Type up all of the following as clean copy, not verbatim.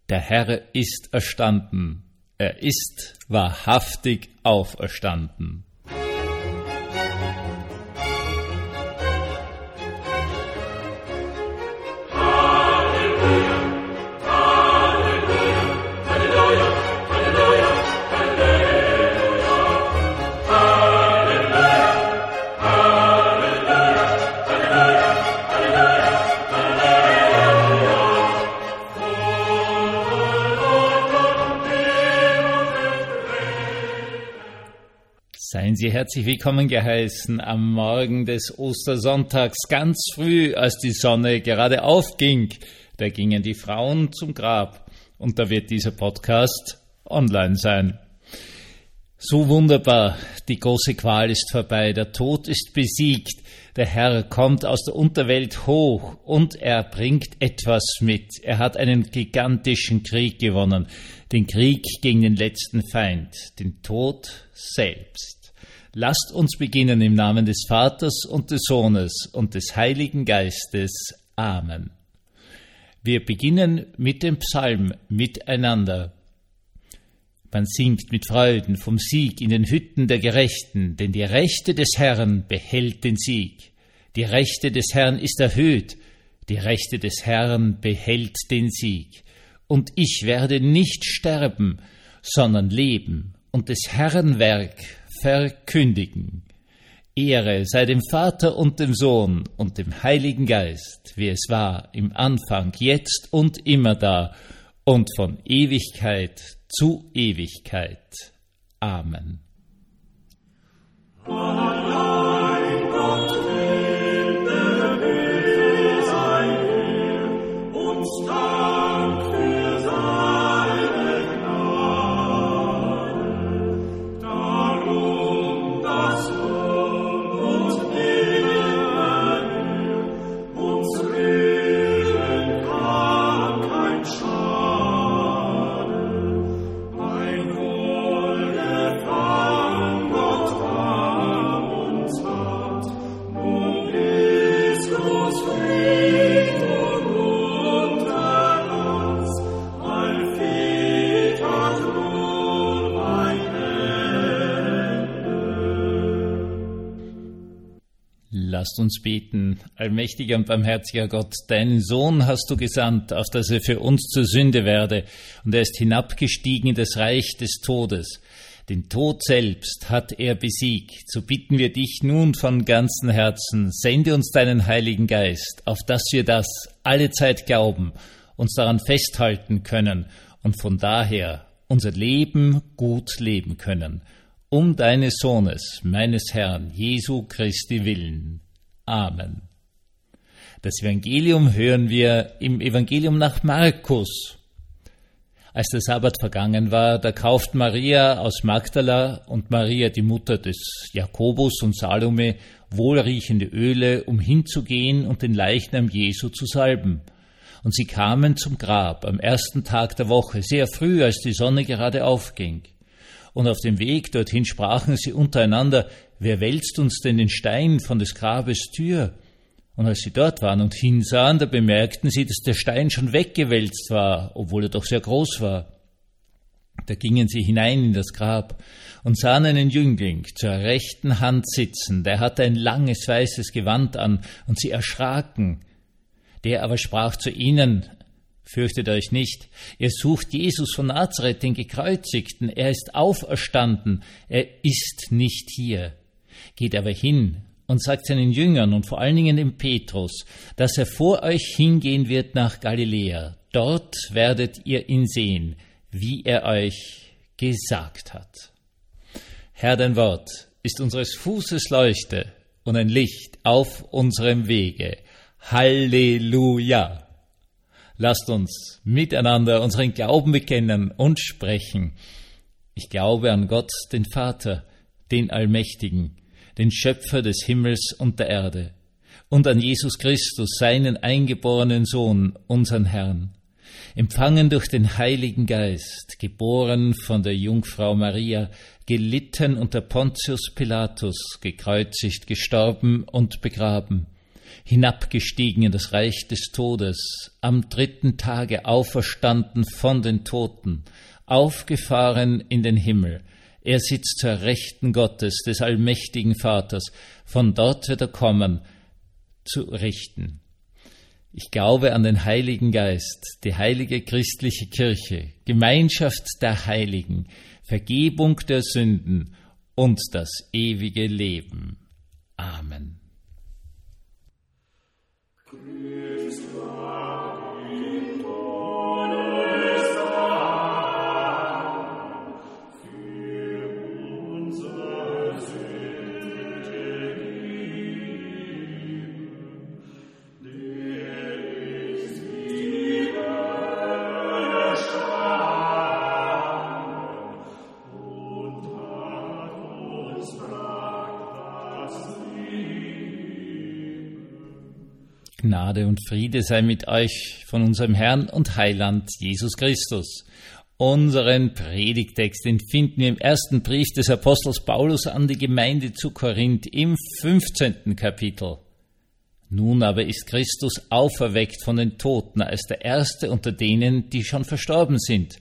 Der Herr ist erstanden. Er ist wahrhaftig auferstanden. Seien Sie herzlich willkommen geheißen am Morgen des Ostersonntags, ganz früh, als die Sonne gerade aufging. Da gingen die Frauen zum Grab und da wird dieser Podcast online sein. So wunderbar, die große Qual ist vorbei, der Tod ist besiegt, der Herr kommt aus der Unterwelt hoch und er bringt etwas mit. Er hat einen gigantischen Krieg gewonnen, den Krieg gegen den letzten Feind, den Tod selbst. Lasst uns beginnen im Namen des Vaters und des Sohnes und des Heiligen Geistes. Amen. Wir beginnen mit dem Psalm miteinander. Man singt mit Freuden vom Sieg in den Hütten der Gerechten, denn die Rechte des Herrn behält den Sieg. Die Rechte des Herrn ist erhöht, die Rechte des Herrn behält den Sieg. Und ich werde nicht sterben, sondern leben und des Herrn Werk verkündigen. Ehre sei dem Vater und dem Sohn und dem Heiligen Geist, wie es war im Anfang, jetzt und immer da und von Ewigkeit zu Ewigkeit. Amen. Lasst uns beten. Allmächtiger und barmherziger Gott, deinen Sohn hast du gesandt, auf dass er für uns zur Sünde werde, und er ist hinabgestiegen in das Reich des Todes. Den Tod selbst hat er besiegt. So bitten wir dich nun von ganzem Herzen, sende uns deinen Heiligen Geist, auf dass wir das alle Zeit glauben, uns daran festhalten können und von daher unser Leben gut leben können. Um deines Sohnes, meines Herrn, Jesu Christi willen. Amen. Das Evangelium hören wir im Evangelium nach Markus. Als der Sabbat vergangen war, da kauft Maria aus Magdala und Maria, die Mutter des Jakobus und Salome, wohlriechende Öle, um hinzugehen und den Leichnam Jesu zu salben. Und sie kamen zum Grab am ersten Tag der Woche, sehr früh, als die Sonne gerade aufging. Und auf dem Weg dorthin sprachen sie untereinander, wer wälzt uns denn den Stein von des Grabes Tür? Und als sie dort waren und hinsahen, da bemerkten sie, dass der Stein schon weggewälzt war, obwohl er doch sehr groß war. Da gingen sie hinein in das Grab und sahen einen Jüngling zur rechten Hand sitzen, der hatte ein langes weißes Gewand an, und sie erschraken. Der aber sprach zu ihnen, fürchtet euch nicht, ihr sucht Jesus von Nazareth, den Gekreuzigten, er ist auferstanden, er ist nicht hier. Geht aber hin und sagt seinen Jüngern und vor allen Dingen dem Petrus, dass er vor euch hingehen wird nach Galiläa. Dort werdet ihr ihn sehen, wie er euch gesagt hat. Herr, dein Wort ist unseres Fußes Leuchte und ein Licht auf unserem Wege. Halleluja! Lasst uns miteinander unseren Glauben bekennen und sprechen. Ich glaube an Gott, den Vater, den Allmächtigen, den Schöpfer des Himmels und der Erde, und an Jesus Christus, seinen eingeborenen Sohn, unseren Herrn, empfangen durch den Heiligen Geist, geboren von der Jungfrau Maria, gelitten unter Pontius Pilatus, gekreuzigt, gestorben und begraben, hinabgestiegen in das Reich des Todes, am 3. Tage auferstanden von den Toten, aufgefahren in den Himmel. Er sitzt zur Rechten Gottes, des allmächtigen Vaters. Von dort wird er kommen, zu richten. Ich glaube an den Heiligen Geist, die heilige christliche Kirche, Gemeinschaft der Heiligen, Vergebung der Sünden und das ewige Leben. Amen. Gnade und Friede sei mit euch von unserem Herrn und Heiland Jesus Christus. Unseren Predigtext, den finden wir im ersten Brief des Apostels Paulus an die Gemeinde zu Korinth im 15. Kapitel. Nun aber ist Christus auferweckt von den Toten als der Erste unter denen, die schon verstorben sind.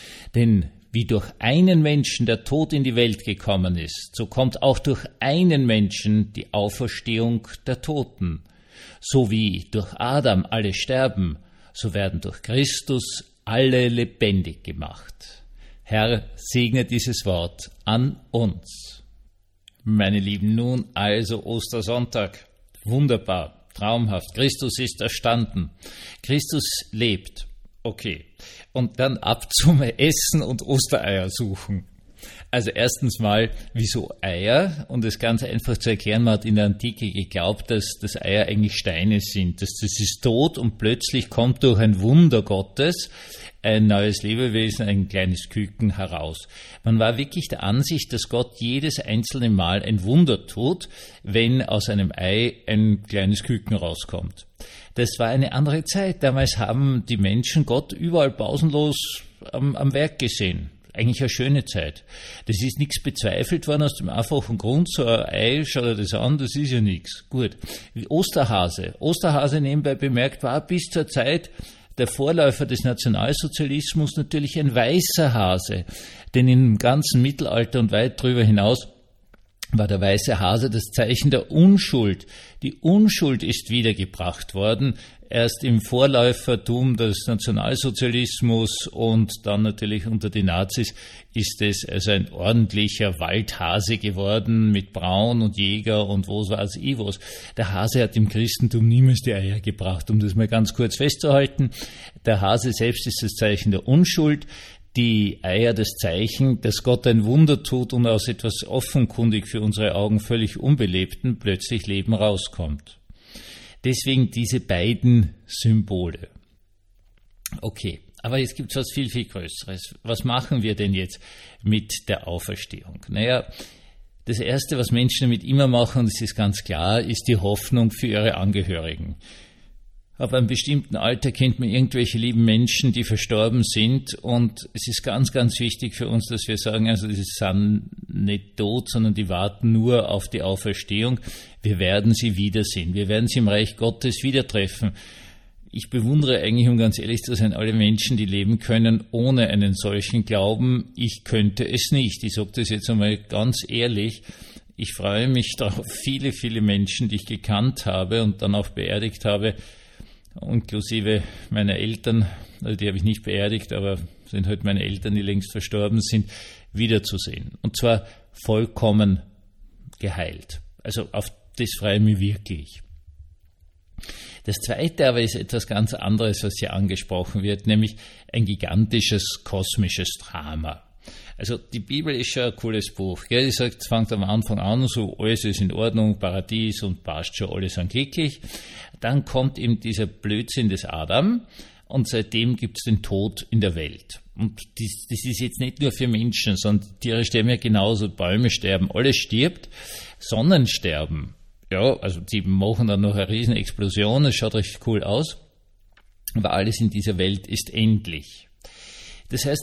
Denn wie durch einen Menschen der Tod in die Welt gekommen ist, so kommt auch durch einen Menschen die Auferstehung der Toten. So wie durch Adam alle sterben, so werden durch Christus alle lebendig gemacht. Herr, segne dieses Wort an uns. Meine Lieben, nun also Ostersonntag. Wunderbar, traumhaft. Christus ist erstanden. Christus lebt. Okay. Und dann ab zum Essen und Ostereier suchen. Also erstens mal, wieso Eier? Und das ganz einfach zu erklären, man hat in der Antike geglaubt, dass Eier eigentlich Steine sind. Das ist tot und plötzlich kommt durch ein Wunder Gottes ein neues Lebewesen, ein kleines Küken heraus. Man war wirklich der Ansicht, dass Gott jedes einzelne Mal ein Wunder tut, wenn aus einem Ei ein kleines Küken rauskommt. Das war eine andere Zeit. Damals haben die Menschen Gott überall pausenlos am Werk gesehen. Eigentlich eine schöne Zeit. Das ist nichts bezweifelt worden aus dem einfachen Grund, so ein Ei, schau dir das an, das ist ja nichts. Gut. Osterhase. Osterhase nebenbei bemerkt war bis zur Zeit der Vorläufer des Nationalsozialismus natürlich ein weißer Hase. Denn im ganzen Mittelalter und weit darüber hinaus war der weiße Hase das Zeichen der Unschuld. Die Unschuld ist wiedergebracht worden, erst im Vorläufertum des Nationalsozialismus und dann natürlich unter den Nazis ist es also ein ordentlicher Waldhase geworden mit Braun und Jäger und was weiß ich was. Der Hase hat im Christentum niemals die Eier gebracht, um das mal ganz kurz festzuhalten. Der Hase selbst ist das Zeichen der Unschuld. Die Eier das Zeichen, dass Gott ein Wunder tut und aus etwas offenkundig für unsere Augen völlig Unbelebten plötzlich Leben rauskommt. Deswegen diese beiden Symbole. Okay, aber jetzt gibt es was viel, viel Größeres. Was machen wir denn jetzt mit der Auferstehung? Naja, das Erste, was Menschen damit immer machen, und das ist ganz klar, ist die Hoffnung für ihre Angehörigen. Ab einem bestimmten Alter kennt man irgendwelche lieben Menschen, die verstorben sind, und es ist ganz, ganz wichtig für uns, dass wir sagen, also die sind nicht tot, sondern die warten nur auf die Auferstehung. Wir werden sie wiedersehen. Wir werden sie im Reich Gottes wieder treffen. Ich bewundere eigentlich, um ganz ehrlich zu sein, alle Menschen, die leben können ohne einen solchen Glauben. Ich könnte es nicht. Ich sage das jetzt einmal ganz ehrlich. Ich freue mich darauf, viele, viele Menschen, die ich gekannt habe und dann auch beerdigt habe, inklusive meiner Eltern, also die habe ich nicht beerdigt, aber sind halt meine Eltern, die längst verstorben sind, wiederzusehen. Und zwar vollkommen geheilt. Also auf das freue ich mich wirklich. Das Zweite aber ist etwas ganz anderes, was hier angesprochen wird, nämlich ein gigantisches kosmisches Drama. Also die Bibel ist schon ein cooles Buch. Gell? Die sagt, es fängt am Anfang an, so alles ist in Ordnung, Paradies und passt schon, alle sind glücklich. Dann kommt eben dieser Blödsinn des Adam und seitdem gibt es den Tod in der Welt. Und das ist jetzt nicht nur für Menschen, sondern Tiere sterben ja genauso, Bäume sterben, alles stirbt, Sonnen sterben. Ja, also die machen dann noch eine riesen Explosion, es schaut recht cool aus, aber alles in dieser Welt ist endlich. Das heißt,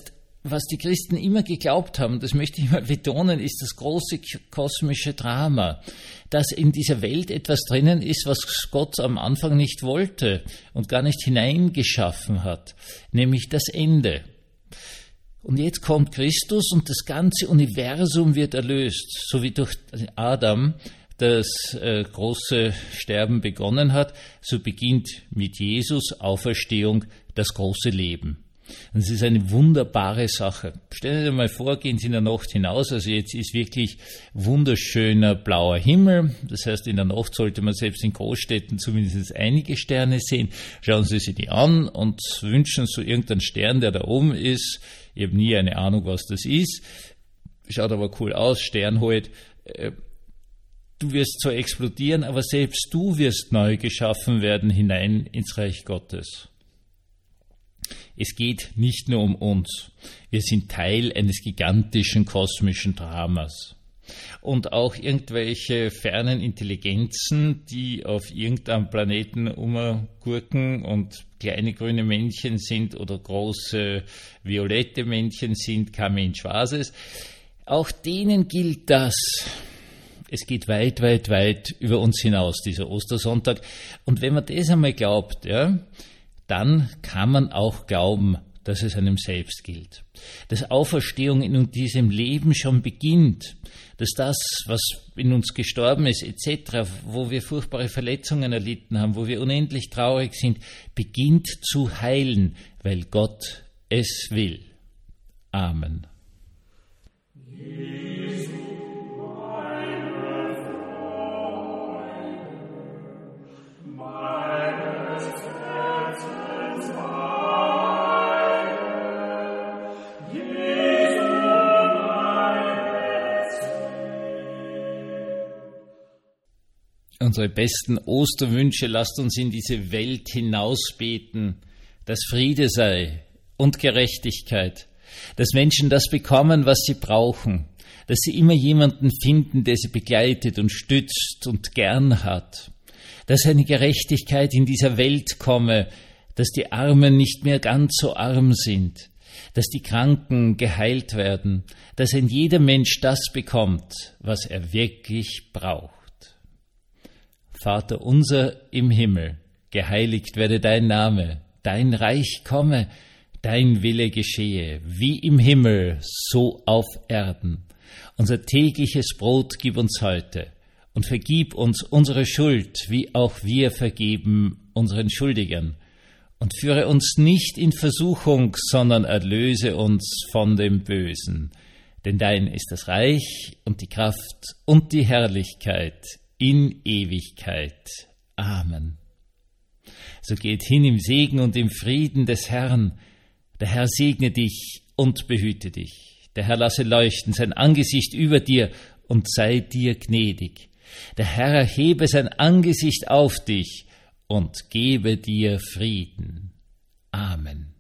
was die Christen immer geglaubt haben, das möchte ich mal betonen, ist das große kosmische Drama, dass in dieser Welt etwas drinnen ist, was Gott am Anfang nicht wollte und gar nicht hineingeschaffen hat, nämlich das Ende. Und jetzt kommt Christus und das ganze Universum wird erlöst, so wie durch Adam das große Sterben begonnen hat, so beginnt mit Jesus Auferstehung das große Leben. Und es ist eine wunderbare Sache. Stellen Sie sich mal vor, gehen Sie in der Nacht hinaus, also jetzt ist wirklich wunderschöner blauer Himmel, das heißt in der Nacht sollte man selbst in Großstädten zumindest einige Sterne sehen. Schauen Sie sich die an und wünschen so irgendeinen Stern, der da oben ist. Ich habe nie eine Ahnung, was das ist, schaut aber cool aus, Stern halt. Du wirst zwar explodieren, aber selbst du wirst neu geschaffen werden hinein ins Reich Gottes. Es geht nicht nur um uns. Wir sind Teil eines gigantischen kosmischen Dramas. Und auch irgendwelche fernen Intelligenzen, die auf irgendeinem Planeten umgurken und kleine grüne Männchen sind oder große violette Männchen sind, kein Mensch weiß es. Auch denen gilt das. Es geht weit, weit, weit über uns hinaus, dieser Ostersonntag. Und wenn man das einmal glaubt, ja, dann kann man auch glauben, dass es einem selbst gilt. Dass Auferstehung in diesem Leben schon beginnt. Dass das, was in uns gestorben ist, etc., wo wir furchtbare Verletzungen erlitten haben, wo wir unendlich traurig sind, beginnt zu heilen, weil Gott es will. Amen. Unsere besten Osterwünsche lasst uns in diese Welt hinausbeten, dass Friede sei und Gerechtigkeit, dass Menschen das bekommen, was sie brauchen, dass sie immer jemanden finden, der sie begleitet und stützt und gern hat, dass eine Gerechtigkeit in dieser Welt komme, dass die Armen nicht mehr ganz so arm sind, dass die Kranken geheilt werden, dass ein jeder Mensch das bekommt, was er wirklich braucht. Vater unser im Himmel, geheiligt werde dein Name, dein Reich komme, dein Wille geschehe, wie im Himmel, so auf Erden. Unser tägliches Brot gib uns heute und vergib uns unsere Schuld, wie auch wir vergeben unseren Schuldigern. Und führe uns nicht in Versuchung, sondern erlöse uns von dem Bösen. Denn dein ist das Reich und die Kraft und die Herrlichkeit in Ewigkeit. Amen. So geht hin im Segen und im Frieden des Herrn. Der Herr segne dich und behüte dich. Der Herr lasse leuchten sein Angesicht über dir und sei dir gnädig. Der Herr erhebe sein Angesicht auf dich und gebe dir Frieden. Amen.